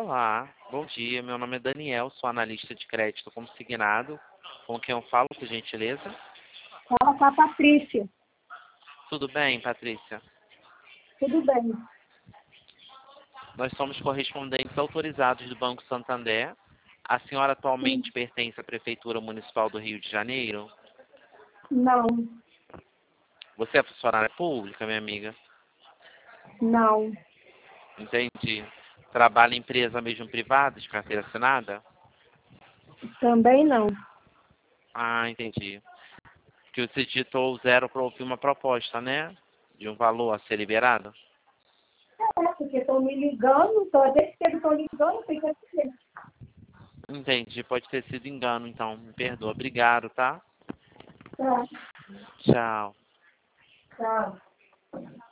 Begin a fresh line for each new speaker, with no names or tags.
Olá, bom dia. Meu nome é Daniel, sou analista de crédito consignado. Com quem eu falo, por gentileza?
Fala com a Patrícia.
Tudo bem, Patrícia?
Tudo bem.
Nós somos correspondentes autorizados do Banco Santander. A senhora atualmente pertence à Prefeitura Municipal do Rio de Janeiro?
Não,
Você é funcionária pública, minha amiga?
não,
Entendi. Trabalha em empresa mesmo privada, de carteira assinada?
também não.
Ah, entendi. Que você digitou 0 para ouvir uma proposta, né? De um valor a ser liberado?
É, porque estão me ligando, desde que eles estão ligando, tem que atender.
Entendi, pode ter sido engano, então. Me perdoa. Obrigado, tá?
Tá,
Tchau.
tá.